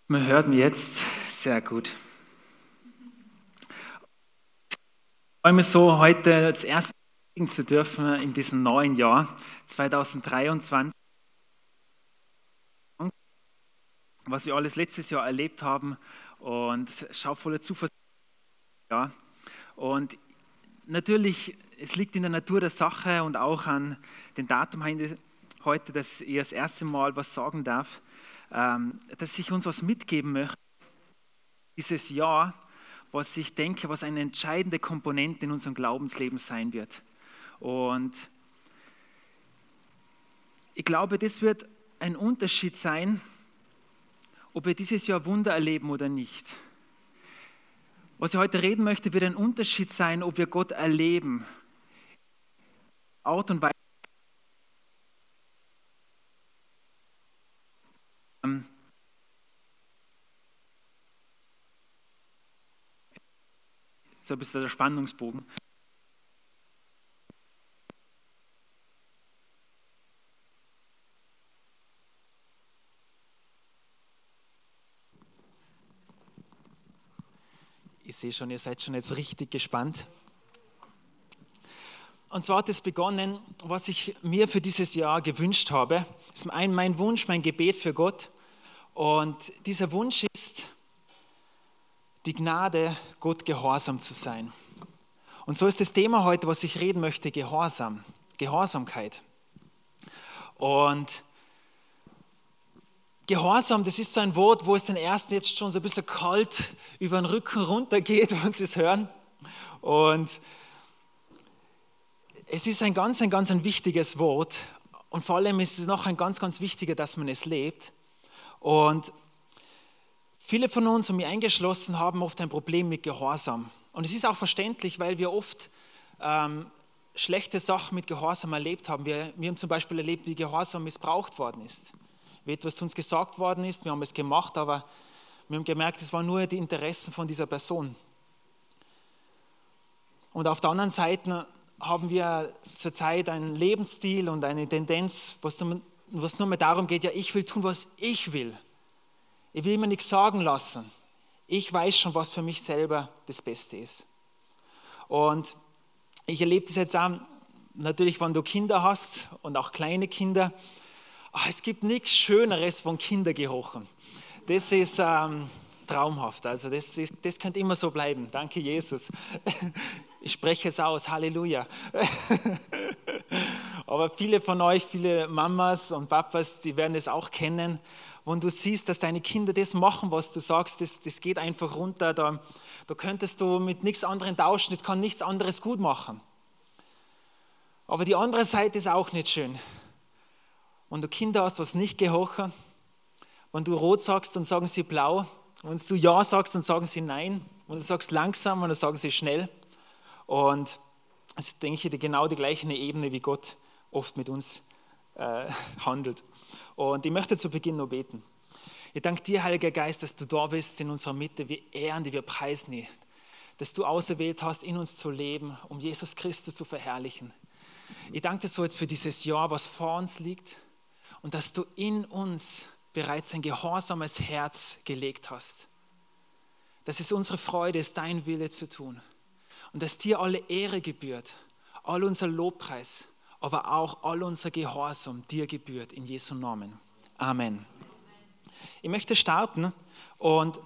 Man hört mich jetzt sehr gut. Ich freue mich so, heute das erste Mal predigen zu dürfen in diesem neuen Jahr 2023. Was wir alles letztes Jahr erlebt haben und schau voller Zuversicht. Ja. Und natürlich, es liegt in der Natur der Sache und auch an dem Datum heute, dass ich das erste Mal was sagen darf, dass ich uns was mitgeben möchte. Dieses Jahr, was ich denke, was eine entscheidende Komponente in unserem Glaubensleben sein wird. Und ich glaube, das wird ein Unterschied sein, ob wir dieses Jahr Wunder erleben oder nicht. Was ich heute reden möchte, wird ein Unterschied sein, ob wir Gott erleben. Art und Weise. So ein bisschen der Spannungsbogen. Ich sehe schon, ihr seid schon jetzt richtig gespannt. Und zwar hat es begonnen, was ich mir für dieses Jahr gewünscht habe. Das ist mein Wunsch, mein Gebet für Gott. Und dieser Wunsch ist, die Gnade, Gott gehorsam zu sein. Und so ist das Thema heute, was ich reden möchte, Gehorsam, Gehorsamkeit. Und Gehorsam, das ist so ein Wort, wo es den Ersten jetzt schon so ein bisschen kalt über den Rücken runtergeht, wenn Sie es hören. Und es ist ein ganz wichtiges Wort. Und vor allem ist es noch ein ganz wichtiger, dass man es lebt. Und viele von uns, und mich eingeschlossen, haben oft ein Problem mit Gehorsam. Und es ist auch verständlich, weil wir oft schlechte Sachen mit Gehorsam erlebt haben. Wir haben zum Beispiel erlebt, wie Gehorsam missbraucht worden ist. Wie etwas zu uns gesagt worden ist, wir haben es gemacht, aber wir haben gemerkt, es waren nur die Interessen von dieser Person. Und auf der anderen Seite haben wir zurzeit einen Lebensstil und eine Tendenz, was nur mehr darum geht, ja, ich will tun, was ich will. Ich will mir nichts sagen lassen. Ich weiß schon, was für mich selber das Beste ist. Und ich erlebe das jetzt auch, natürlich, wenn du Kinder hast und auch kleine Kinder. Es gibt nichts Schöneres von Kinder gehorchen. Das ist traumhaft. Also das könnte immer so bleiben. Danke, Jesus. Ich spreche es aus. Halleluja. Aber viele von euch, viele Mamas und Papas, die werden es auch kennen. Wenn du siehst, dass deine Kinder das machen, was du sagst, das geht einfach runter. Da könntest du mit nichts anderem tauschen. Das kann nichts anderes gut machen. Aber die andere Seite ist auch nicht schön. Wenn du Kinder hast, was nicht gehorchen, wenn du rot sagst, dann sagen sie blau. Wenn du ja sagst, dann sagen sie nein. Wenn du sagst langsam, dann sagen sie schnell. Und das denke ich, genau die gleiche Ebene, wie Gott oft mit uns handelt. Und ich möchte zu Beginn noch beten. Ich danke dir, Heiliger Geist, dass du da bist in unserer Mitte. Wir ehren dich, wir preisen dich, dass du auserwählt hast, in uns zu leben, um Jesus Christus zu verherrlichen. Ich danke dir so jetzt für dieses Jahr, was vor uns liegt und dass du in uns bereits ein gehorsames Herz gelegt hast. Dass es unsere Freude ist, dein Wille zu tun und dass dir alle Ehre gebührt, all unser Lobpreis, aber auch all unser Gehorsam dir gebührt, in Jesu Namen. Amen. Ich möchte starten und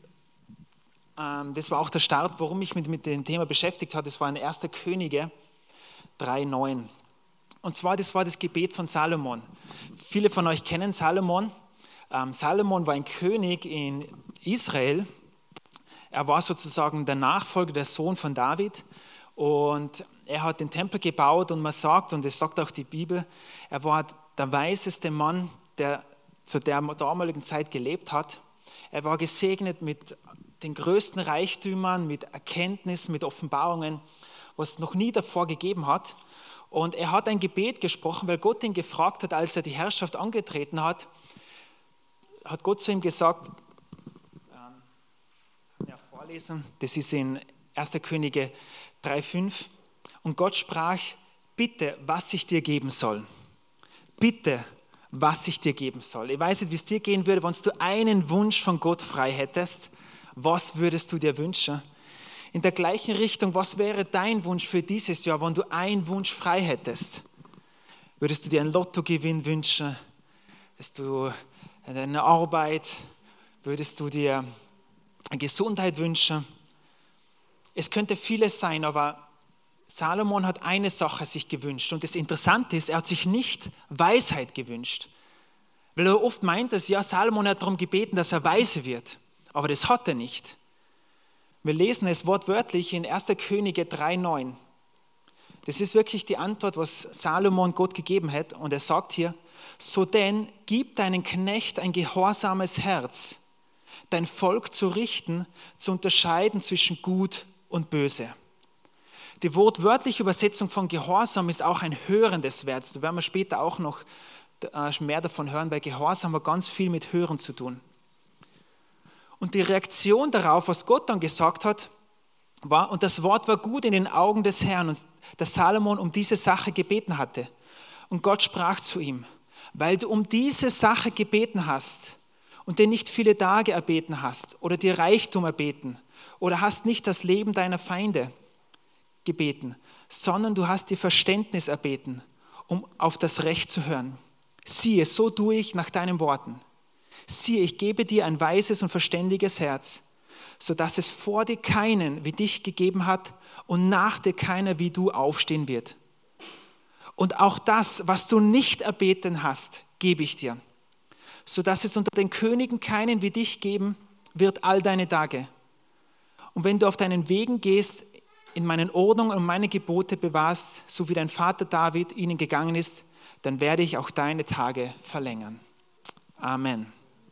das war auch der Start, warum ich mich mit dem Thema beschäftigt habe. Das war in 1. Könige 3,9. Und zwar, das war das Gebet von Salomon. Viele von euch kennen Salomon. Salomon war ein König in Israel. Er war sozusagen der Nachfolger, der Sohn von David. Und er hat den Tempel gebaut und man sagt, und das sagt auch die Bibel, er war der weiseste Mann, der zu der damaligen Zeit gelebt hat. Er war gesegnet mit den größten Reichtümern, mit Erkenntnis, mit Offenbarungen, was es noch nie davor gegeben hat. Und er hat ein Gebet gesprochen, weil Gott ihn gefragt hat, als er die Herrschaft angetreten hat, hat Gott zu ihm gesagt, vorlesen, das ist in 1. Könige 3,5. Und Gott sprach, bitte, was ich dir geben soll. Bitte, was ich dir geben soll. Ich weiß nicht, wie es dir gehen würde, wenn du einen Wunsch von Gott frei hättest. Was würdest du dir wünschen? In der gleichen Richtung, was wäre dein Wunsch für dieses Jahr, wenn du einen Wunsch frei hättest? Würdest du dir einen Lottogewinn wünschen? Würdest du eine Arbeit? Würdest du dir eine Gesundheit wünschen? Es könnte vieles sein, aber Salomon hat eine Sache sich gewünscht. Und das Interessante ist, er hat sich nicht Weisheit gewünscht. Weil er oft meint, dass ja, Salomon hat darum gebeten, dass er weise wird. Aber das hat er nicht. Wir lesen es wortwörtlich in 1. Könige 3,9. Das ist wirklich die Antwort, was Salomon Gott gegeben hat. Und er sagt hier, so denn gib deinen Knecht ein gehorsames Herz, dein Volk zu richten, zu unterscheiden zwischen Gut und Böse. Die wortwörtliche Übersetzung von Gehorsam ist auch ein hörendes Wert. Da werden wir später auch noch mehr davon hören, weil Gehorsam hat ganz viel mit Hören zu tun. Und die Reaktion darauf, was Gott dann gesagt hat, war, und das Wort war gut in den Augen des Herrn, und dass Salomon um diese Sache gebeten hatte. Und Gott sprach zu ihm, weil du um diese Sache gebeten hast und dir nicht viele Tage erbeten hast oder dir Reichtum erbeten oder hast nicht das Leben deiner Feinde gebeten, sondern du hast dir Verständnis erbeten, um auf das Recht zu hören. Siehe, so tue ich nach deinen Worten. Siehe, ich gebe dir ein weises und verständiges Herz, sodass es vor dir keinen wie dich gegeben hat und nach dir keiner wie du aufstehen wird. Und auch das, was du nicht erbeten hast, gebe ich dir, sodass es unter den Königen keinen wie dich geben wird all deine Tage. Und wenn du auf deinen Wegen gehst, in meinen Ordnungen und meine Gebote bewahrst, so wie dein Vater David ihnen gegangen ist, dann werde ich auch deine Tage verlängern. Amen.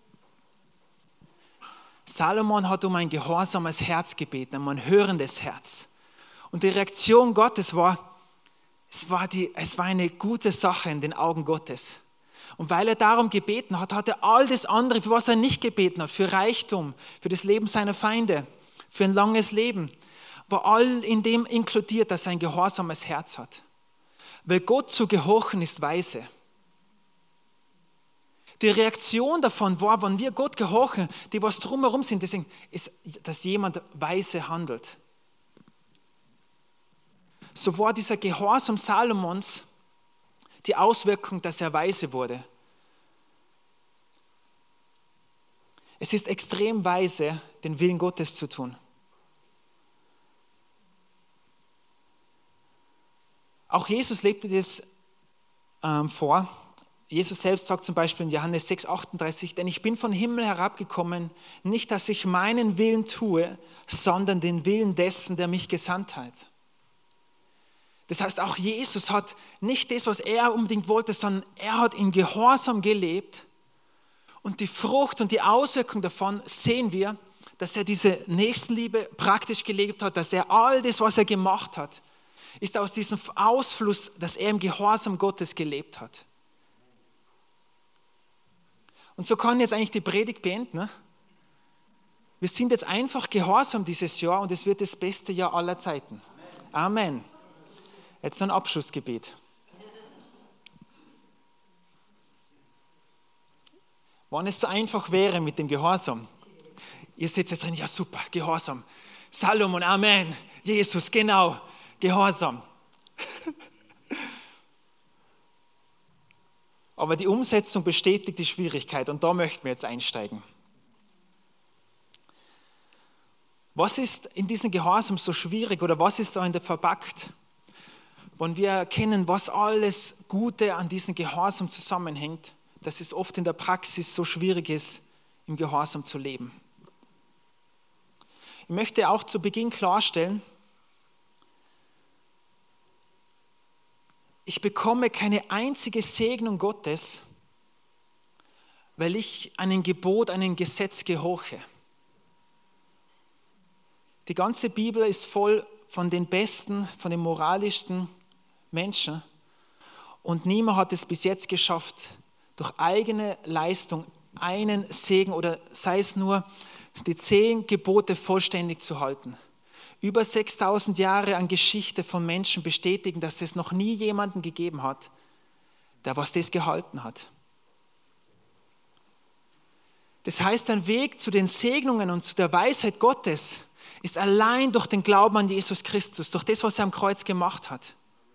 Salomon hat um ein gehorsames Herz gebeten, um ein hörendes Herz. Und die Reaktion Gottes war, es war eine gute Sache in den Augen Gottes. Und weil er darum gebeten hat, hat er all das andere, für was er nicht gebeten hat, für Reichtum, für das Leben seiner Feinde, für ein langes Leben, war all in dem inkludiert, dass er ein gehorsames Herz hat. Weil Gott zu gehorchen ist weise. Die Reaktion davon war, wenn wir Gott gehorchen, die was drumherum sind, deswegen ist, dass jemand weise handelt. So war dieser Gehorsam Salomons die Auswirkung, dass er weise wurde. Es ist extrem weise, den Willen Gottes zu tun. Auch Jesus lebte das vor. Jesus selbst sagt zum Beispiel in Johannes 6,38, denn ich bin vom Himmel herabgekommen, nicht, dass ich meinen Willen tue, sondern den Willen dessen, der mich gesandt hat. Das heißt, auch Jesus hat nicht das, was er unbedingt wollte, sondern er hat in Gehorsam gelebt. Und die Frucht und die Auswirkung davon sehen wir, dass er diese Nächstenliebe praktisch gelebt hat, dass er all das, was er gemacht hat, ist aus diesem Ausfluss, dass er im Gehorsam Gottes gelebt hat. Und so kann jetzt eigentlich die Predigt beenden. Ne? Wir sind jetzt einfach gehorsam dieses Jahr und es wird das beste Jahr aller Zeiten. Amen. Jetzt noch ein Abschlussgebet. Wenn es so einfach wäre mit dem Gehorsam. Ihr sitzt jetzt drin, ja super, Gehorsam. Salomon, Amen. Jesus, genau, Gehorsam. Aber die Umsetzung bestätigt die Schwierigkeit und da möchten wir jetzt einsteigen. Was ist in diesem Gehorsam so schwierig oder was ist da in der verpackt? Wenn wir erkennen, was alles Gute an diesem Gehorsam zusammenhängt, dass es oft in der Praxis so schwierig ist, im Gehorsam zu leben. Ich möchte auch zu Beginn klarstellen, ich bekomme keine einzige Segnung Gottes, weil ich einem Gebot, einem Gesetz gehorche. Die ganze Bibel ist voll von den besten, von den moralischsten Menschen und niemand hat es bis jetzt geschafft, durch eigene Leistung einen Segen oder sei es nur die 10 Gebote vollständig zu halten. Über 6000 Jahre an Geschichte von Menschen bestätigen, dass es noch nie jemanden gegeben hat, der was das gehalten hat. Das heißt, ein Weg zu den Segnungen und zu der Weisheit Gottes ist allein durch den Glauben an Jesus Christus, durch das, was er am Kreuz gemacht hat.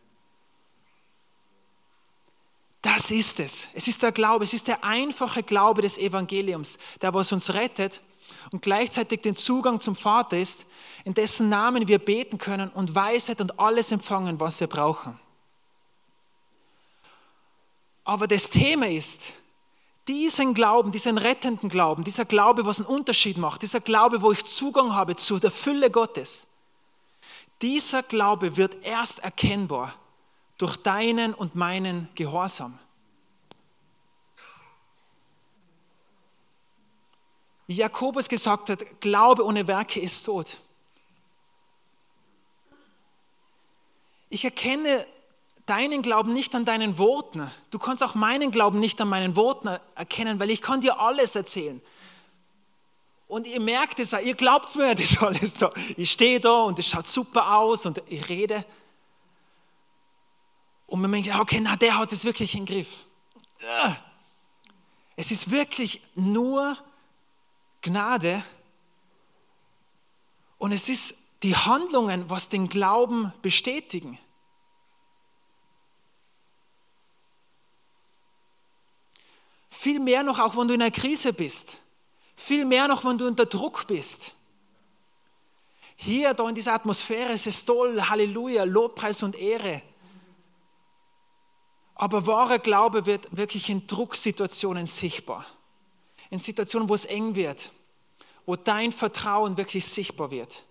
Das ist es. Es ist der Glaube, es ist der einfache Glaube des Evangeliums, der was uns rettet und gleichzeitig den Zugang zum Vater ist, in dessen Namen wir beten können und Weisheit und alles empfangen, was wir brauchen. Aber das Thema ist, diesen Glauben, diesen rettenden Glauben, dieser Glaube, was einen Unterschied macht, dieser Glaube, wo ich Zugang habe zu der Fülle Gottes, dieser Glaube wird erst erkennbar durch deinen und meinen Gehorsam. Wie Jakobus gesagt hat, Glaube ohne Werke ist tot. Ich erkenne deinen Glauben nicht an deinen Worten. Du kannst auch meinen Glauben nicht an meinen Worten erkennen, weil ich kann dir alles erzählen. Und ihr merkt es, ihr glaubt mir das alles da. Ich stehe da und es schaut super aus und ich rede. Und man denkt, okay, na, der hat es wirklich im Griff. Es ist wirklich nur Gnade und es ist die Handlungen, was den Glauben bestätigen. Viel mehr noch, auch wenn du in einer Krise bist. Viel mehr noch, wenn du unter Druck bist. Hier, da in dieser Atmosphäre ist es toll, Halleluja, Lobpreis und Ehre. Aber wahrer Glaube wird wirklich in Drucksituationen sichtbar. In Situationen, wo es eng wird, wo dein Vertrauen wirklich sichtbar wird.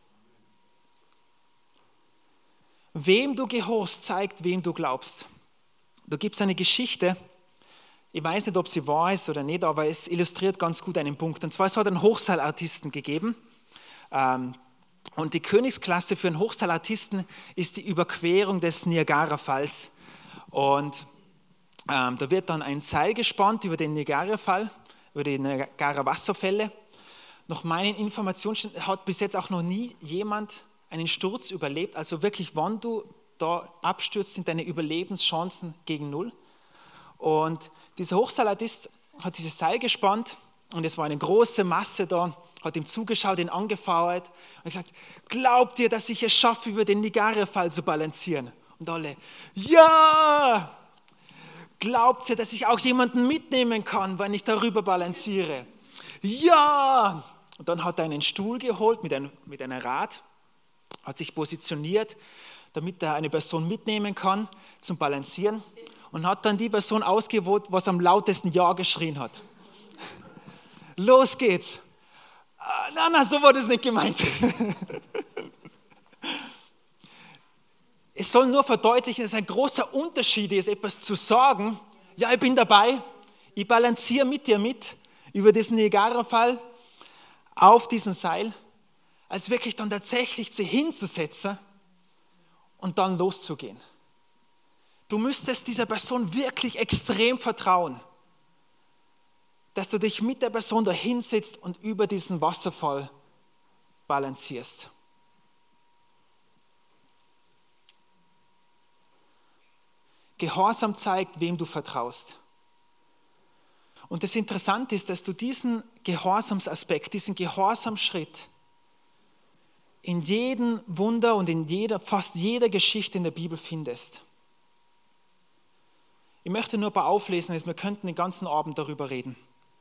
Wem du gehorchst, zeigt, wem du glaubst. Da gibt es eine Geschichte, ich weiß nicht, ob sie wahr ist oder nicht, aber es illustriert ganz gut einen Punkt. Und zwar, es hat einen Hochseilartisten gegeben. Und die Königsklasse für einen Hochseilartisten ist die Überquerung des Niagarafalls. Und da wird dann ein Seil gespannt über den Niagarafall, über die Niagara-Wasserfälle. Nach meinen Informationen hat bis jetzt auch noch nie jemand einen Sturz überlebt. Also wirklich, wenn du da abstürzt, sind deine Überlebenschancen gegen null. Und dieser Hochseilartist hat dieses Seil gespannt und es war eine große Masse da, hat ihm zugeschaut, ihn angefauert und gesagt, glaubt ihr, dass ich es schaffe, über den Niagarafall zu balancieren? Und alle, ja! Glaubt ihr, dass ich auch jemanden mitnehmen kann, wenn ich darüber balanciere? Ja! Und dann hat er einen Stuhl geholt mit einem Rad, hat sich positioniert, damit er eine Person mitnehmen kann zum Balancieren. Und hat dann die Person ausgewählt, was am lautesten Ja geschrien hat. Los geht's. Nein, so war das nicht gemeint. Es soll nur verdeutlichen, dass ein großer Unterschied ist, etwas zu sagen, ja, ich bin dabei, ich balanciere mit dir mit über diesen Niagarafall auf diesen Seil, als wirklich dann tatsächlich sie hinzusetzen und dann loszugehen. Du müsstest dieser Person wirklich extrem vertrauen, dass du dich mit der Person da hinsetzt und über diesen Wasserfall balancierst. Gehorsam zeigt, wem du vertraust. Und das Interessante ist, dass du diesen Gehorsamsaspekt, diesen Gehorsamschritt in jedem Wunder und in fast jeder Geschichte in der Bibel findest. Ich möchte nur ein paar auflesen, wir könnten den ganzen Abend darüber reden.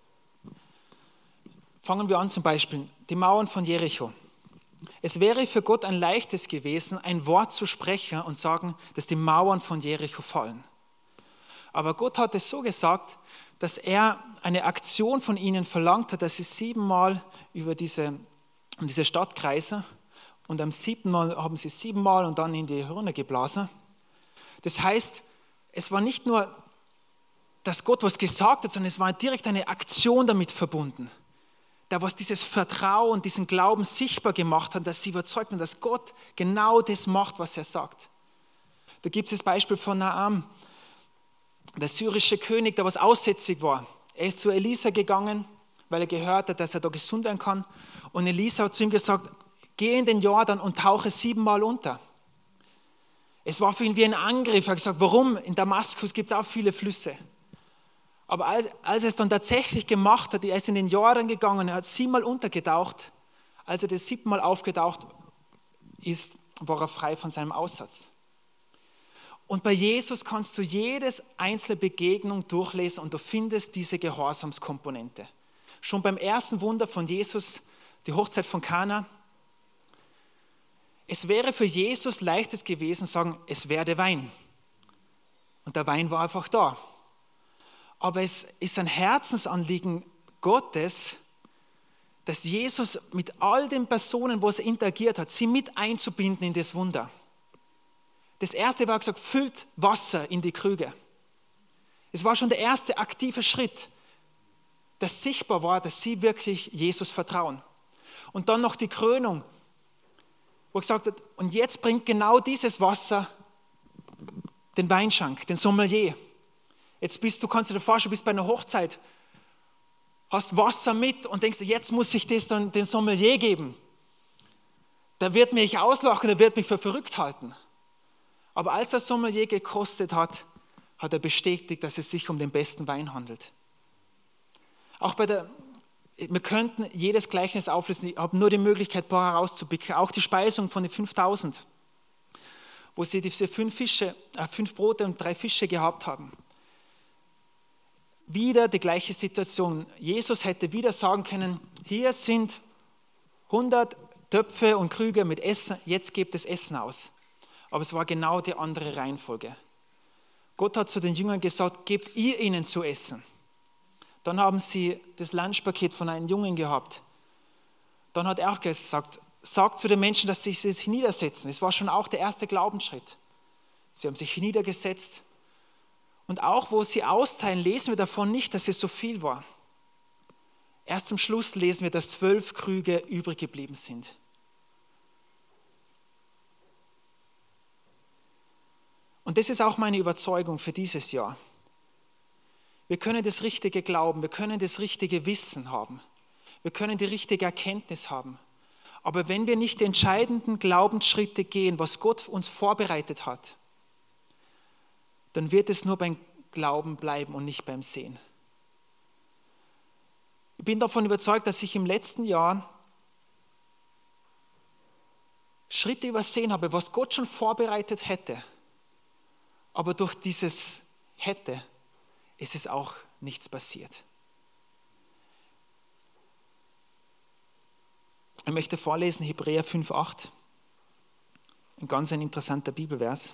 Fangen wir an zum Beispiel, die Mauern von Jericho. Es wäre für Gott ein leichtes gewesen, ein Wort zu sprechen und sagen, dass die Mauern von Jericho fallen. Aber Gott hat es so gesagt, dass er eine Aktion von ihnen verlangt hat, dass sie 7-mal um diese Stadt kreisen und am 7. Mal haben sie 7-mal und dann in die Hörner geblasen. Das heißt, es war nicht nur, dass Gott was gesagt hat, sondern es war direkt eine Aktion damit verbunden. Da was dieses Vertrauen, diesen Glauben sichtbar gemacht hat, dass sie überzeugt waren, dass Gott genau das macht, was er sagt. Da gibt es das Beispiel von Naam, der syrische König, der was aussätzig war. Er ist zu Elisa gegangen, weil er gehört hat, dass er da gesund werden kann. Und Elisa hat zu ihm gesagt, geh in den Jordan und tauche 7-mal unter. Es war für ihn wie ein Angriff. Er hat gesagt, warum? In Damaskus gibt es auch viele Flüsse. Aber als er es dann tatsächlich gemacht hat, er ist in den Jordan gegangen, er hat 7-mal untergetaucht. Als er das 7. Mal aufgetaucht ist, war er frei von seinem Aussatz. Und bei Jesus kannst du jedes einzelne Begegnung durchlesen und du findest diese Gehorsamskomponente. Schon beim ersten Wunder von Jesus, die Hochzeit von Kana, es wäre für Jesus leichtes gewesen, sagen, es werde Wein. Und der Wein war einfach da. Aber es ist ein Herzensanliegen Gottes, dass Jesus mit all den Personen, wo er interagiert hat, sie mit einzubinden in das Wunder. Das erste war gesagt, füllt Wasser in die Krüge. Es war schon der erste aktive Schritt, dass sichtbar war, dass sie wirklich Jesus vertrauen. Und dann noch die Krönung, wo er gesagt hat, und jetzt bringt genau dieses Wasser den Weinschank, den Sommelier. Jetzt kannst du dir vorstellen, du bist bei einer Hochzeit, hast Wasser mit und denkst, jetzt muss ich das dann den Sommelier geben. Der wird mich auslachen, der wird mich für verrückt halten. Aber als der Sommelier gekostet hat, hat er bestätigt, dass es sich um den besten Wein handelt. Wir könnten jedes Gleichnis auflösen, ich habe nur die Möglichkeit, ein paar herauszupicken. Auch die Speisung von den 5000, wo sie diese 5 Brote und 3 Fische gehabt haben. Wieder die gleiche Situation. Jesus hätte wieder sagen können, hier sind 100 Töpfe und Krüge mit Essen, jetzt gebt es Essen aus. Aber es war genau die andere Reihenfolge. Gott hat zu den Jüngern gesagt, gebt ihr ihnen zu essen. Dann haben sie das Lunchpaket von einem Jungen gehabt. Dann hat er auch gesagt, sagt zu den Menschen, dass sie sich niedersetzen. Es war schon auch der erste Glaubensschritt. Sie haben sich niedergesetzt. Und auch, wo sie austeilen, lesen wir davon nicht, dass es so viel war. Erst zum Schluss lesen wir, dass 12 Krüge übrig geblieben sind. Und das ist auch meine Überzeugung für dieses Jahr. Wir können das richtige Glauben, wir können das richtige Wissen haben, wir können die richtige Erkenntnis haben. Aber wenn wir nicht die entscheidenden Glaubensschritte gehen, was Gott uns vorbereitet hat, dann wird es nur beim Glauben bleiben und nicht beim Sehen. Ich bin davon überzeugt, dass ich im letzten Jahr Schritte übersehen habe, was Gott schon vorbereitet hätte. Aber durch dieses hätte ist es auch nichts passiert. Ich möchte vorlesen Hebräer 5,8, ein ganz interessanter Bibelvers.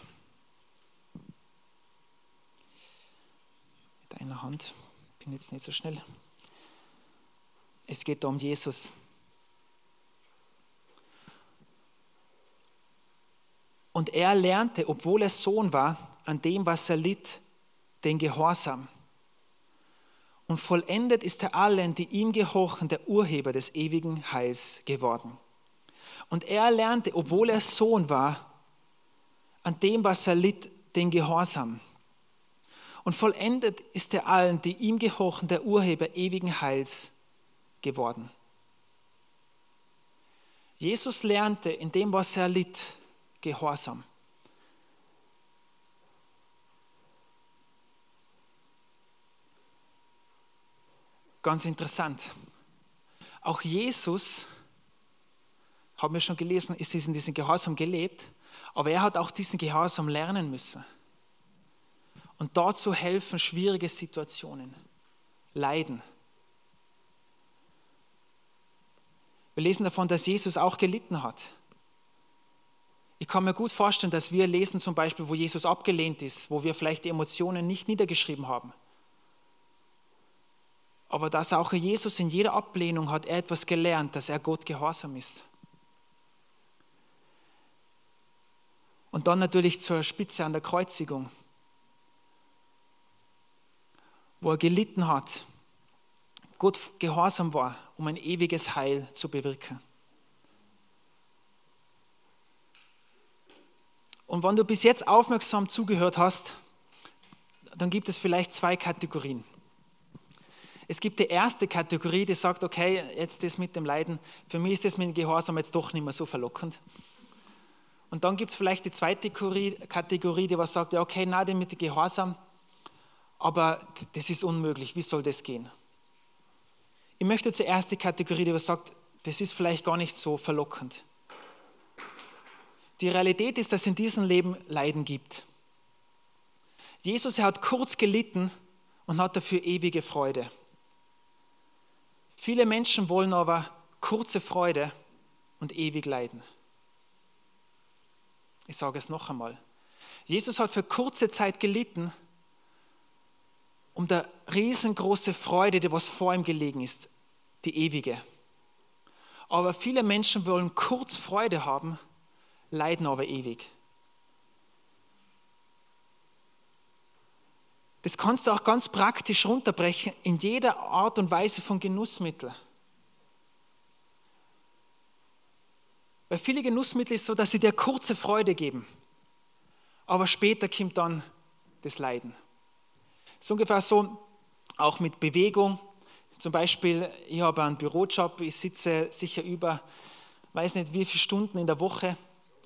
Mit einer Hand, bin jetzt nicht so schnell. Es geht da um Jesus. Und er lernte, obwohl er Sohn war, an dem, was er litt, den Gehorsam. Und vollendet ist er allen, die ihm gehorchen, der Urheber des ewigen Heils geworden. Und er lernte, obwohl er Sohn war, an dem, was er litt, den Gehorsam. Und vollendet ist er allen, die ihm gehorchen, der Urheber ewigen Heils geworden. Jesus lernte in dem, was er litt, Gehorsam. Ganz interessant. Auch Jesus, haben wir schon gelesen, ist in diesem Gehorsam gelebt, aber er hat auch diesen Gehorsam lernen müssen. Und dazu helfen schwierige Situationen, Leiden. Wir lesen davon, dass Jesus auch gelitten hat. Ich kann mir gut vorstellen, dass wir lesen zum Beispiel, wo Jesus abgelehnt ist, wo wir vielleicht die Emotionen nicht niedergeschrieben haben. Aber dass auch Jesus in jeder Ablehnung hat er etwas gelernt, dass er Gott gehorsam ist. Und dann natürlich zur Spitze an der Kreuzigung, wo er gelitten hat, Gott gehorsam war, um ein ewiges Heil zu bewirken. Und wenn du bis jetzt aufmerksam zugehört hast, dann gibt es vielleicht 2 Kategorien. Es gibt die erste Kategorie, die sagt, okay, jetzt das mit dem Leiden, für mich ist das mit dem Gehorsam jetzt doch nicht mehr so verlockend. Und dann gibt es vielleicht die zweite Kategorie, die was sagt, ja okay, nein, das mit dem Gehorsam aber das ist unmöglich. Wie soll das gehen? Ich möchte zuerst die Kategorie, die sagt, das ist vielleicht gar nicht so verlockend. Die Realität ist, dass es in diesem Leben Leiden gibt. Jesus, er hat kurz gelitten und hat dafür ewige Freude. Viele Menschen wollen aber kurze Freude und ewig leiden. Ich sage es noch einmal. Jesus hat für kurze Zeit gelitten, um der riesengroße Freude, die was vor ihm gelegen ist, die ewige. Aber viele Menschen wollen kurz Freude haben, leiden aber ewig. Das kannst du auch ganz praktisch runterbrechen in jeder Art und Weise von Genussmittel. Bei vielen Genussmitteln ist es so, dass sie dir kurze Freude geben, aber später kommt dann das Leiden. Es ist ungefähr so, auch mit Bewegung. Zum Beispiel, ich habe einen Bürojob, ich sitze sicher über, weiß nicht wie viele Stunden in der Woche.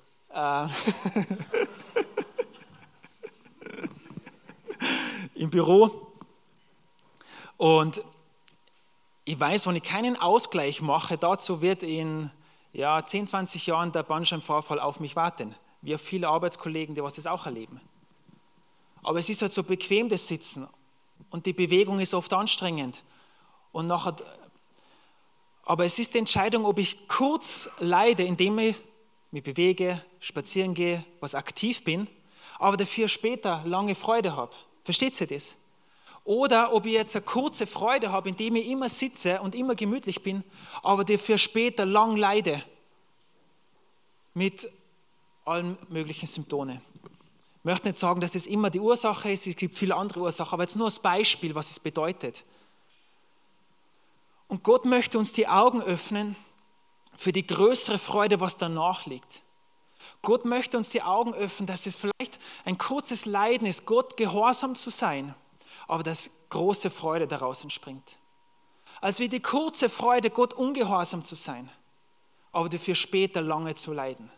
Im Büro. Und ich weiß, wenn ich keinen Ausgleich mache, dazu wird in 10, 20 Jahren der Bandscheibenvorfall auf mich warten. Wie auch viele Arbeitskollegen, die was das auch erleben. Aber es ist halt so bequem, das Sitzen. Und die Bewegung ist oft anstrengend. Und nachher, aber es ist die Entscheidung, ob ich kurz leide, indem ich mich bewege, spazieren gehe, was aktiv bin, aber dafür später lange Freude habe. Versteht ihr das? Oder ob ich jetzt eine kurze Freude habe, indem ich immer sitze und immer gemütlich bin, aber dafür später lang leide mit allen möglichen Symptomen. Ich möchte nicht sagen, dass das immer die Ursache ist, es gibt viele andere Ursachen, aber jetzt nur als Beispiel, was es bedeutet. Und Gott möchte uns die Augen öffnen für die größere Freude, was danach liegt. Gott möchte uns die Augen öffnen, dass es vielleicht ein kurzes Leiden ist, Gott gehorsam zu sein, aber dass große Freude daraus entspringt. Als wie die kurze Freude, Gott ungehorsam zu sein, aber dafür später lange zu leiden.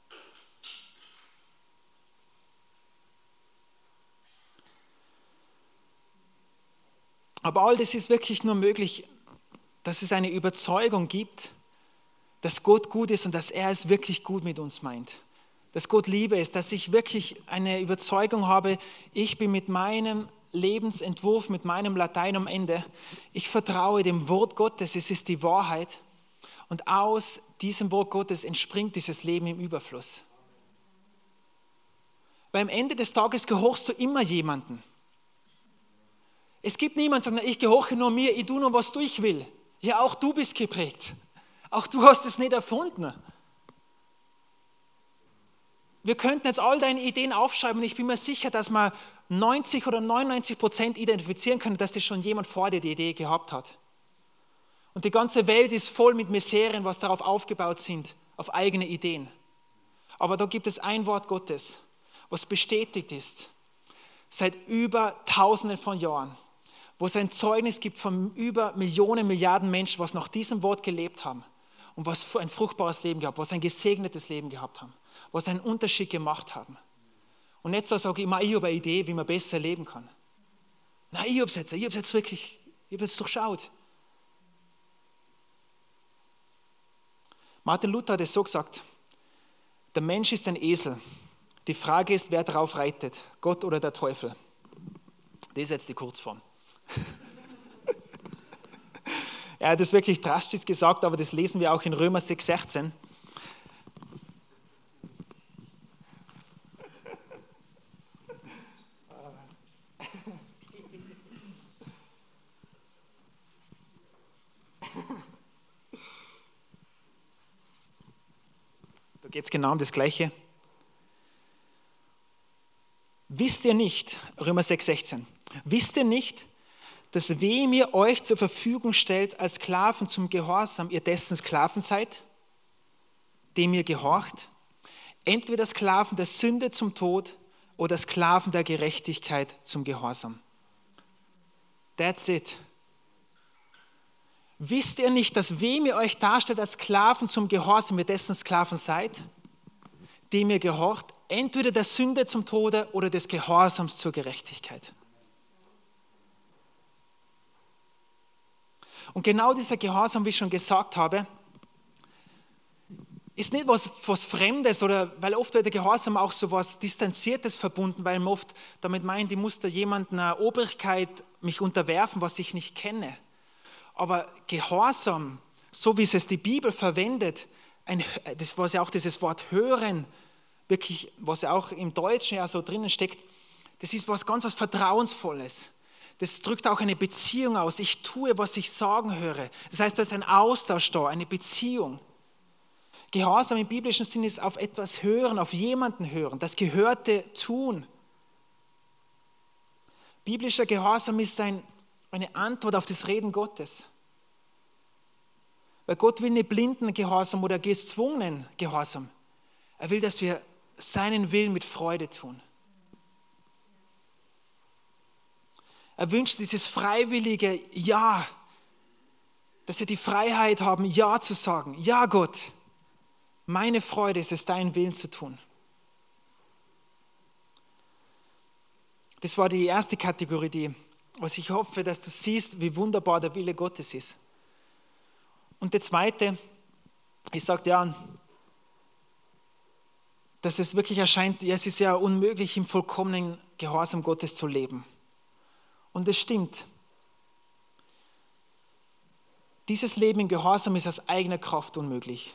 Aber all das ist wirklich nur möglich, dass es eine Überzeugung gibt, dass Gott gut ist und dass er es wirklich gut mit uns meint. Dass Gott Liebe ist, dass ich wirklich eine Überzeugung habe, ich bin mit meinem Lebensentwurf, mit meinem Latein am Ende. Ich vertraue dem Wort Gottes, es ist die Wahrheit. Und aus diesem Wort Gottes entspringt dieses Leben im Überfluss. Weil am Ende des Tages gehorchst du immer jemanden. Es gibt niemanden, der sagt, ich gehorche nur mir, ich tue nur, was ich will. Ja, auch du bist geprägt. Auch du hast es nicht erfunden. Wir könnten jetzt all deine Ideen aufschreiben und ich bin mir sicher, dass wir 90 oder 99% identifizieren können, dass das schon jemand vor dir die Idee gehabt hat. Und die ganze Welt ist voll mit Miserien, was darauf aufgebaut sind, auf eigene Ideen. Aber da gibt es ein Wort Gottes, was bestätigt ist, seit über Tausenden von Jahren, wo es ein Zeugnis gibt von über Millionen, Milliarden Menschen, was nach diesem Wort gelebt haben und was ein fruchtbares Leben gehabt, was ein gesegnetes Leben gehabt haben, was einen Unterschied gemacht haben. Und nicht so sage ich immer, ich habe eine Idee, wie man besser leben kann. Nein, ich habe es jetzt wirklich, ich habe es durchschaut. Martin Luther hat es so gesagt, der Mensch ist ein Esel. Die Frage ist, wer darauf reitet, Gott oder der Teufel. Das ist jetzt die Kurzform. Er hat das wirklich drastisch gesagt, aber das lesen wir auch in Römer 6,16. Da geht es genau um das Gleiche. Wisst ihr nicht, Römer 6,16, wisst ihr nicht, dass wem ihr euch zur Verfügung stellt als Sklaven zum Gehorsam, ihr dessen Sklaven seid, dem ihr gehorcht, entweder Sklaven der Sünde zum Tod oder Sklaven der Gerechtigkeit zum Gehorsam. That's it. Wisst ihr nicht, dass wem ihr euch darstellt als Sklaven zum Gehorsam, ihr dessen Sklaven seid, dem ihr gehorcht, entweder der Sünde zum Tode oder des Gehorsams zur Gerechtigkeit? That's it. Wisst ihr nicht, dass wem ihr euch darstellt als Sklaven zum Gehorsam, ihr dessen Sklaven seid, dem ihr gehorcht, entweder der Sünde zum Tode oder des Gehorsams zur Gerechtigkeit? Entweder der Sünde zum Tode oder des Gehorsams zur Gerechtigkeit. Und genau dieser Gehorsam, wie ich schon gesagt habe, ist nicht was Fremdes, oder weil oft wird der Gehorsam auch so was Distanziertes verbunden, weil man oft damit meint, ich muss da jemandem einer Obrigkeit mich unterwerfen, was ich nicht kenne. Aber Gehorsam, so wie es die Bibel verwendet, das was ja auch dieses Wort hören, wirklich, was ja auch im Deutschen ja so drinnen steckt, das ist was ganz was Vertrauensvolles. Das drückt auch eine Beziehung aus. Ich tue, was ich sagen höre. Das heißt, da ist ein Austausch da, eine Beziehung. Gehorsam im biblischen Sinn ist auf etwas hören, auf jemanden hören, das Gehörte tun. Biblischer Gehorsam ist eine Antwort auf das Reden Gottes. Weil Gott will nicht blinden Gehorsam oder gezwungenen Gehorsam. Er will, dass wir seinen Willen mit Freude tun. Er wünscht dieses freiwillige Ja, dass wir die Freiheit haben, Ja zu sagen. Ja, Gott. Meine Freude ist es, deinen Willen zu tun. Das war die erste Kategorie, was ich hoffe, dass du siehst, wie wunderbar der Wille Gottes ist. Und die zweite, ich sagte ja, dass es wirklich erscheint, ja, es ist ja unmöglich, im vollkommenen Gehorsam Gottes zu leben. Und es stimmt. Dieses Leben im Gehorsam ist aus eigener Kraft unmöglich.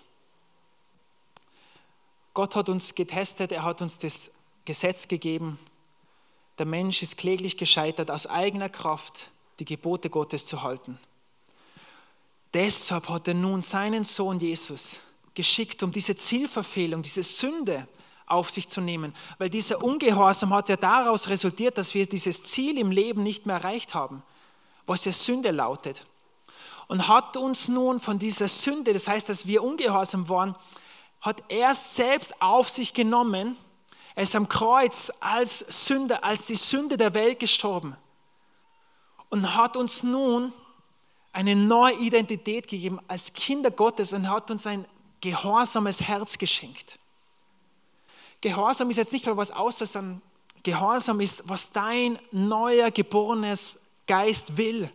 Gott hat uns getestet, er hat uns das Gesetz gegeben. Der Mensch ist kläglich gescheitert, aus eigener Kraft die Gebote Gottes zu halten. Deshalb hat er nun seinen Sohn Jesus geschickt, um diese Zielverfehlung, diese Sünde auf sich zu nehmen. Weil dieser Ungehorsam hat ja daraus resultiert, dass wir dieses Ziel im Leben nicht mehr erreicht haben, was ja Sünde lautet. Und hat uns nun von dieser Sünde, das heißt, dass wir ungehorsam waren, hat er selbst auf sich genommen. Er ist am Kreuz als Sünder, als die Sünde der Welt gestorben und hat uns nun eine neue Identität gegeben als Kinder Gottes und hat uns ein gehorsames Herz geschenkt. Gehorsam ist jetzt nicht nur was Außeres, sondern Gehorsam ist, was dein neuer, geborenes Geist will.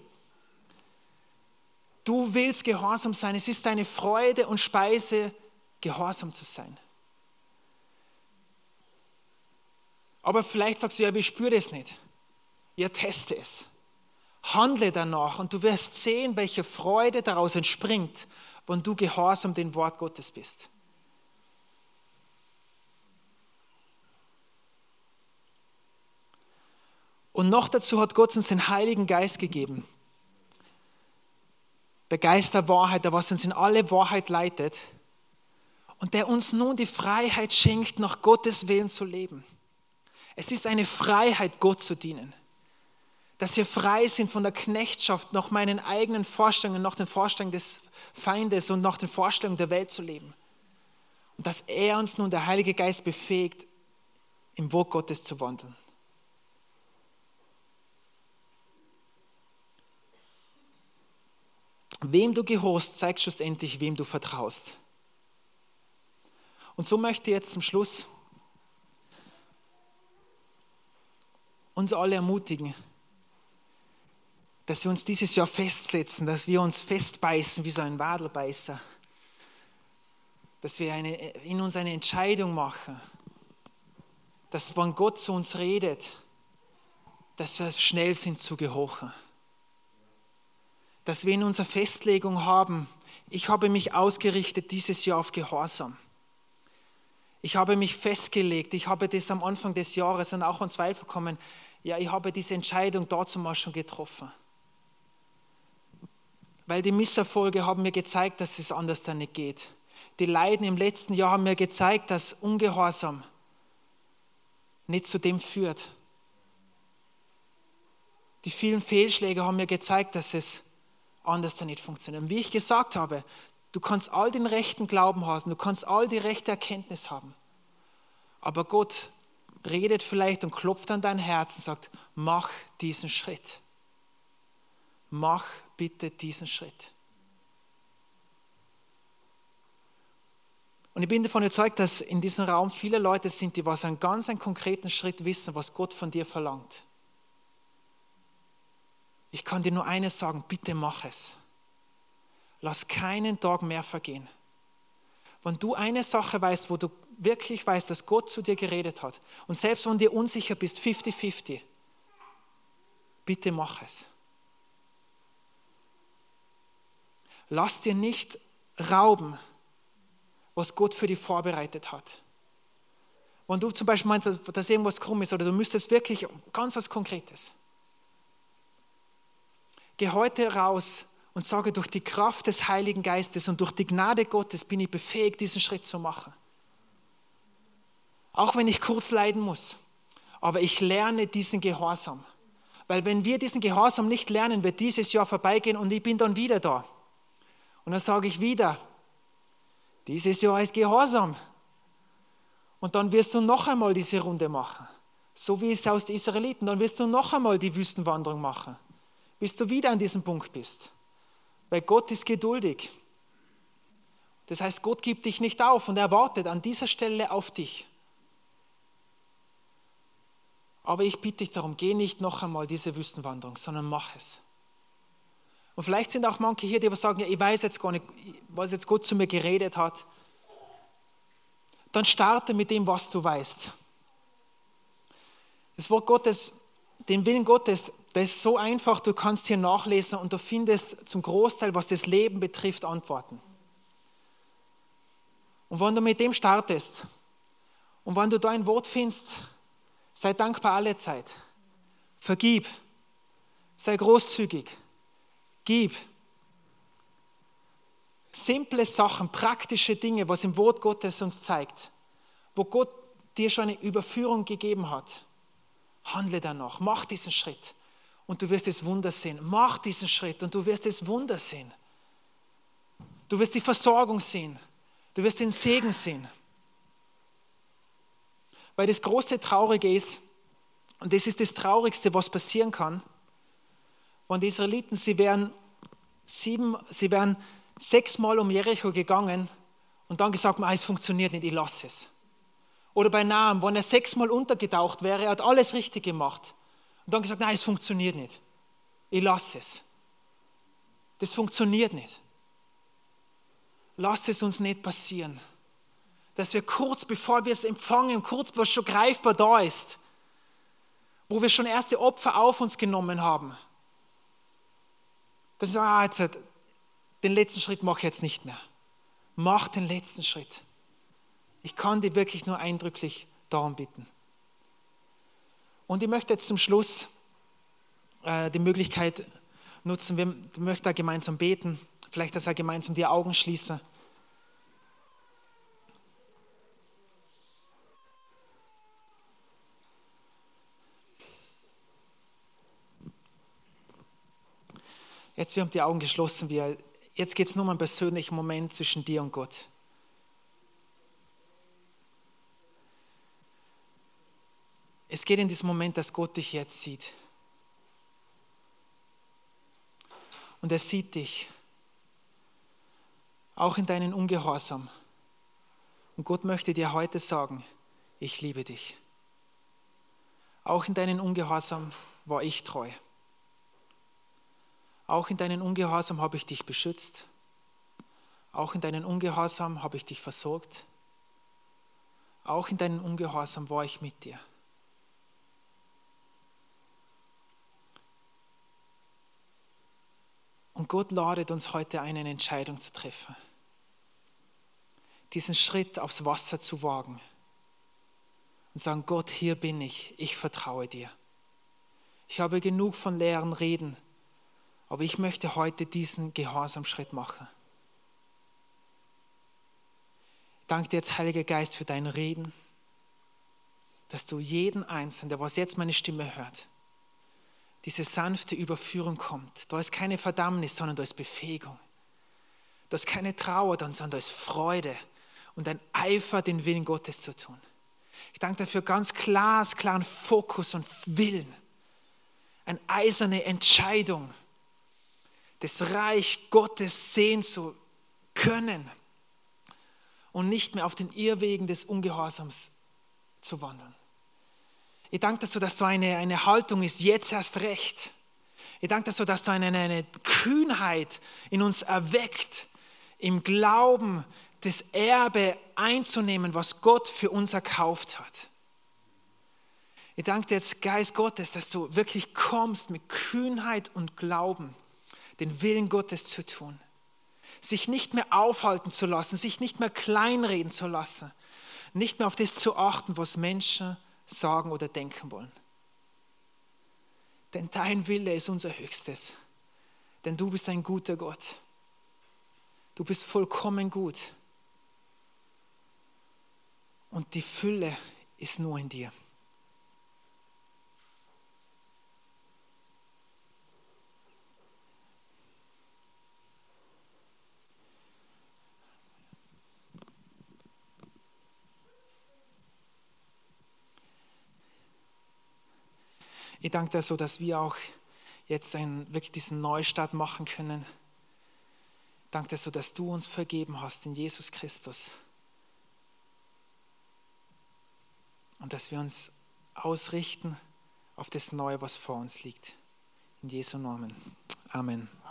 Du willst gehorsam sein. Es ist deine Freude und Speise, gehorsam zu sein. Aber vielleicht sagst du, ja, ich spüre das nicht. Ja, teste es. Handle danach und du wirst sehen, welche Freude daraus entspringt, wenn du gehorsam dem Wort Gottes bist. Und noch dazu hat Gott uns den Heiligen Geist gegeben. Der Geist der Wahrheit, der was uns in alle Wahrheit leitet und der uns nun die Freiheit schenkt, nach Gottes Willen zu leben. Es ist eine Freiheit, Gott zu dienen. Dass wir frei sind von der Knechtschaft, nach meinen eigenen Vorstellungen, nach den Vorstellungen des Feindes und nach den Vorstellungen der Welt zu leben. Und dass er uns nun, der Heilige Geist, befähigt, im Wort Gottes zu wandeln. Wem du gehorchst, zeigt schlussendlich, wem du vertraust. Und so möchte ich jetzt zum Schluss uns alle ermutigen, dass wir uns dieses Jahr festsetzen, dass wir uns festbeißen wie so ein Wadelbeißer, dass wir in uns eine Entscheidung machen, dass wenn Gott zu uns redet, dass wir schnell sind zu gehorchen. Dass wir in unserer Festlegung haben, ich habe mich ausgerichtet dieses Jahr auf Gehorsam. Ich habe mich festgelegt, ich habe das am Anfang des Jahres und auch an Zweifel kommen, ja, ich habe diese Entscheidung dazu mal schon getroffen. Weil die Misserfolge haben mir gezeigt, dass es anders dann nicht geht. Die Leiden im letzten Jahr haben mir gezeigt, dass Ungehorsam nicht zu dem führt. Die vielen Fehlschläge haben mir gezeigt, dass es anders dann nicht funktioniert. Und wie ich gesagt habe, du kannst all den rechten Glauben haben, du kannst all die rechte Erkenntnis haben. Aber Gott redet vielleicht und klopft an dein Herz und sagt, mach diesen Schritt. Mach bitte diesen Schritt. Und ich bin davon überzeugt, dass in diesem Raum viele Leute sind, die was einen ganz konkreten Schritt wissen, was Gott von dir verlangt. Ich kann dir nur eines sagen, bitte mach es. lass keinen Tag mehr vergehen. Wenn du eine Sache weißt, wo du wirklich weißt, dass Gott zu dir geredet hat, und selbst wenn du dir unsicher bist, 50-50, bitte mach es. Lass dir nicht rauben, was Gott für dich vorbereitet hat. Wenn du zum Beispiel meinst, dass irgendwas krumm ist oder du müsstest wirklich ganz was Konkretes. Geh heute raus und sage, durch die Kraft des Heiligen Geistes und durch die Gnade Gottes bin ich befähigt, diesen Schritt zu machen. Auch wenn ich kurz leiden muss, aber ich lerne diesen Gehorsam. Weil wenn wir diesen Gehorsam nicht lernen, wird dieses Jahr vorbeigehen und ich bin dann wieder da. Und dann sage ich wieder, dieses Jahr ist Gehorsam. Und dann wirst du noch einmal diese Runde machen. So wie es aus den Israeliten. Dann wirst du noch einmal die Wüstenwanderung machen, bis du wieder an diesem Punkt bist. Weil Gott ist geduldig. Das heißt, Gott gibt dich nicht auf und er wartet an dieser Stelle auf dich. Aber ich bitte dich darum, geh nicht noch einmal diese Wüstenwanderung, sondern mach es. Und vielleicht sind auch manche hier, die sagen, ja, ich weiß jetzt gar nicht, was jetzt Gott zu mir geredet hat. Dann starte mit dem, was du weißt. Das Wort Gottes, den Willen Gottes, das ist so einfach, du kannst hier nachlesen und du findest zum Großteil, was das Leben betrifft, Antworten. Und wenn du mit dem startest und wenn du da ein Wort findest, sei dankbar alle Zeit. Vergib. Sei großzügig. Gib. Simple Sachen, praktische Dinge, was im Wort Gottes uns zeigt, wo Gott dir schon eine Überführung gegeben hat. Handle danach, mach diesen Schritt und du wirst das Wunder sehen. Mach diesen Schritt und du wirst das Wunder sehen. Du wirst die Versorgung sehen. Du wirst den Segen sehen. Weil das große Traurige ist, und das ist das Traurigste, was passieren kann, wenn die Israeliten, sie wären 6-mal um Jericho gegangen und dann gesagt, es funktioniert nicht, ich lasse es. Oder bei Naam, wenn er 6-mal untergetaucht wäre, er hat alles richtig gemacht und dann gesagt, es funktioniert nicht, ich lasse es. Das funktioniert nicht. Lass es uns nicht passieren, dass wir kurz bevor wir es empfangen, kurz bevor es schon greifbar da ist, wo wir schon erste Opfer auf uns genommen haben, dass wir den letzten Schritt mache ich jetzt nicht mehr. Mach den letzten Schritt. Ich kann dir wirklich nur eindrücklich darum bitten. Und ich möchte jetzt zum Schluss die Möglichkeit nutzen, wir möchten da gemeinsam beten, vielleicht dass wir gemeinsam die Augen schließen. Jetzt, wir haben die Augen geschlossen, jetzt geht es nur um einen persönlichen Moment zwischen dir und Gott. Es geht in diesem Moment, dass Gott dich jetzt sieht. Und er sieht dich, auch in deinen Ungehorsam. Und Gott möchte dir heute sagen, ich liebe dich. Auch in deinen Ungehorsam war ich treu. Auch in deinen Ungehorsam habe ich dich beschützt. Auch in deinen Ungehorsam habe ich dich versorgt. Auch in deinen Ungehorsam war ich mit dir. Und Gott ladet uns heute ein, eine Entscheidung zu treffen. Diesen Schritt aufs Wasser zu wagen. Und sagen, Gott, hier bin ich vertraue dir. Ich habe genug von leeren Reden, aber ich möchte heute diesen Gehorsamschritt machen. Ich danke dir jetzt, Heiliger Geist, für dein Reden, dass du jeden Einzelnen, der was jetzt meine Stimme hört, diese sanfte Überführung kommt. Da ist keine Verdammnis, sondern da ist Befähigung. Da ist keine Trauer, sondern da ist Freude und ein Eifer, den Willen Gottes zu tun. Ich danke dir für ganz klaren Fokus und Willen. Eine eiserne Entscheidung, das Reich Gottes sehen zu können und nicht mehr auf den Irrwegen des Ungehorsams zu wandern. Ich danke dir, dass du eine Haltung ist, jetzt erst recht. Ich danke dir so, dass du eine Kühnheit in uns erweckt, im Glauben das Erbe einzunehmen, was Gott für uns erkauft hat. Ich danke dir jetzt, Geist Gottes, dass du wirklich kommst mit Kühnheit und Glauben, den Willen Gottes zu tun. Sich nicht mehr aufhalten zu lassen, sich nicht mehr kleinreden zu lassen, nicht mehr auf das zu achten, was Menschen sagen oder denken wollen. Denn dein Wille ist unser Höchstes. Denn du bist ein guter Gott. Du bist vollkommen gut. Und die Fülle ist nur in dir. Ich danke dir so, dass wir auch jetzt wirklich diesen Neustart machen können. Ich danke dir so, dass du uns vergeben hast in Jesus Christus. Und dass wir uns ausrichten auf das Neue, was vor uns liegt. In Jesu Namen. Amen.